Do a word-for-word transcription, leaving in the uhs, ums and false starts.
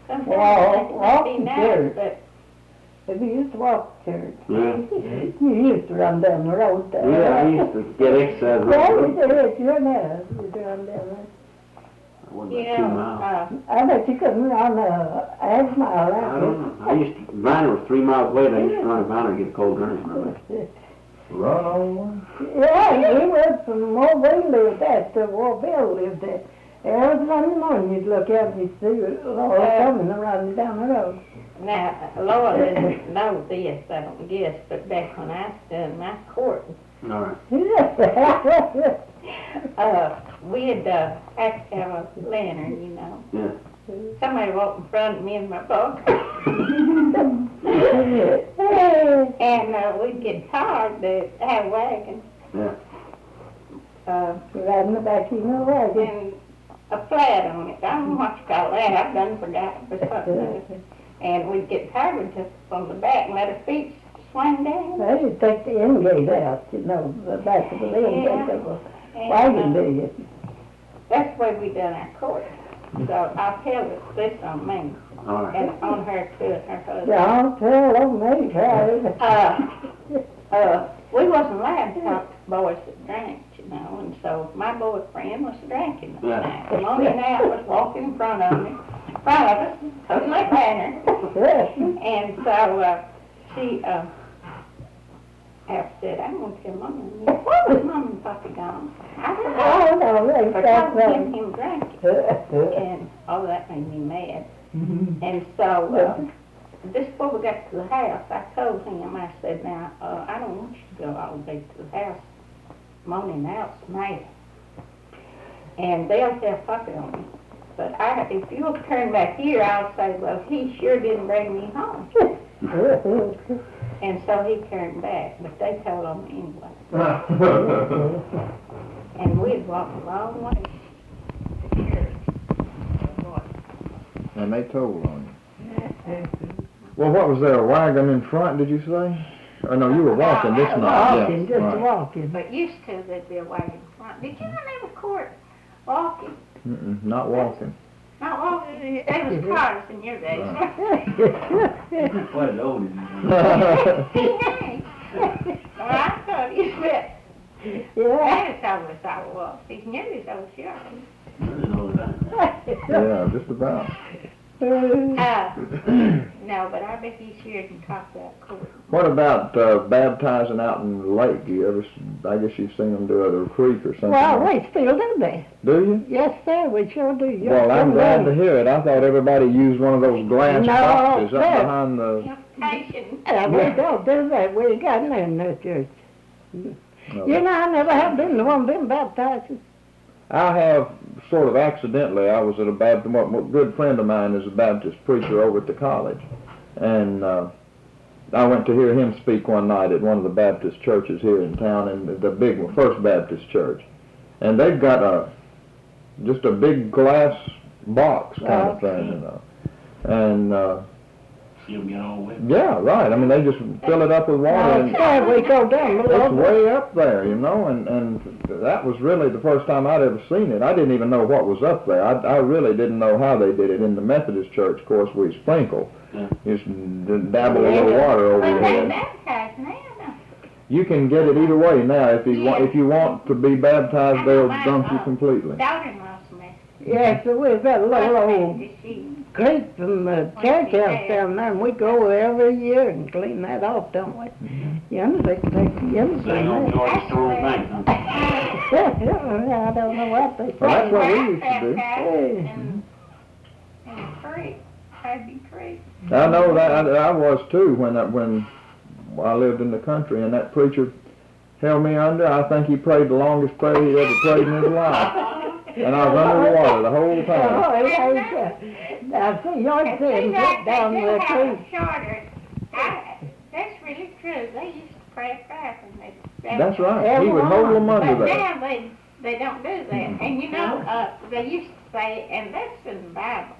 Sometimes Well, it may be walking nice, church. but If you used to walk to church, Yeah. you used to run down the road there. Yeah, I used to get exercise. on Yeah, the you road. did, you know, you'd run down there. It wasn't you about two know, miles. uh, I bet you couldn't run a half mile I out don't know. I used to, mine was three miles away, and I used to run a mile and get a cold drink. there. Run on one? Yeah, we went from where we lived at to where Bill lived at. Every Sunday morning you'd look out and you'd see Lord coming around down the road. now, Laura didn't know this, I don't guess, but back when I was doing my courting, All right. uh, we'd, uh, have to have a lantern, you know. Yeah. Somebody walked in front of me in my boat. And, uh, we'd get tired to have wagons. Yeah. Uh, Riding the back of your wagon. and a flat on it. I don't know what you call that. I've done forgot but something. And we'd get tired, we'd just from the back and let our feet swing down. They used to take the end gate out, you know, the back of the end gate of a And, wagon, uh, do you? that's the way we done our court. So I'll tell this, this on me All right. and on her too, and her husband. Don't tell them me, Harry. Uh, uh, we wasn't allowed to talk to boys that drank, you know, and so my boyfriend was drinking that Yeah. night. And Lonnie now was walking in front of me, in front of us, holding my banner. And so, uh, she, uh, Alf said, I'm gonna tell Mama. Where was Mama and Papa gone? I said, Oh, oh, no, they for stopped talking them. him drinking. And, oh, that made me mad. And so, uh, just before we got to the house, I told him, I said, now, uh, I don't want you to go all the way to the house. Moni and Al's mad. And they'll tell Papa on me. But I, if you'll turn back here, I'll say, well, he sure didn't bring me home. And so he turned back, but they told on me anyway. And we'd walk a long way to church. And they told on you. Well, what was there, a wagon in front, did you say? Or no, you were walking this night. Walking, Yeah, just right. walking. But used to, there'd be a wagon in front. Did you not have a court walking? Mm-mm, not walking. Not walking. There was cars in your days. What an old is Hey, well, I thought you said, Yeah. Daddy told us I was. He's nearly so sure. Yeah, just about. Uh, no, but I bet he's here and talk about court. What about uh, baptizing out in the lake? You ever, s- I guess you've seen them do it at a creek or something. Well, like- we still do that. Do you? Yes, sir, we sure do. Yes, Well, I'm sir. glad to hear it. I thought everybody used one of those glass No, boxes up sir. behind the... Temptation. Yeah, we don't do that. We ain't got none in the church. No, You know, I never have been to one of them baptizers. I have sort of accidentally. I was at a Baptist. A good friend of mine is a Baptist preacher over at the college, and uh, I went to hear him speak one night at one of the Baptist churches here in town, and the big one, First Baptist Church, and they've got a just a big glass box kind of thing, you know, and. Uh, You'll get all wet. Yeah, right. I mean, they just fill it up with water, Oh, and sir, we go down it's below. way up there, you know. And and that was really the first time I'd ever seen it. I didn't even know what was up there. I I really didn't know how they did it. In the Methodist church, of course, we sprinkle, Yeah. just d- dabble a little water over But your they head. baptize now, don't You can get it either way now. If you want, if you want to be baptized, they'll dunk you completely. they? Daughter-in-law's messed. Yeah, so we've got a little old She, creek from the church house down there, and we go every year and clean that off, don't we? You understand? You understand Sing on that? George Stone's bank, huh? I don't know what they say. Well, that's what we used to do. baptized in, in a creek, Abbey Creek. I know that I, I was too when I, when I lived in the country, and that preacher held me under. I think he prayed the longest prayer he ever prayed in his life. And I was under the water the whole time. Oh, yeah. Now, see, you're It saying seems get like they down do the have creek. a shorter. I, that's really true. They used to pray fast and they. That's right. He would hold them under But there. now they, they don't do that. And you know, uh, they used to say, and that's in the Bible,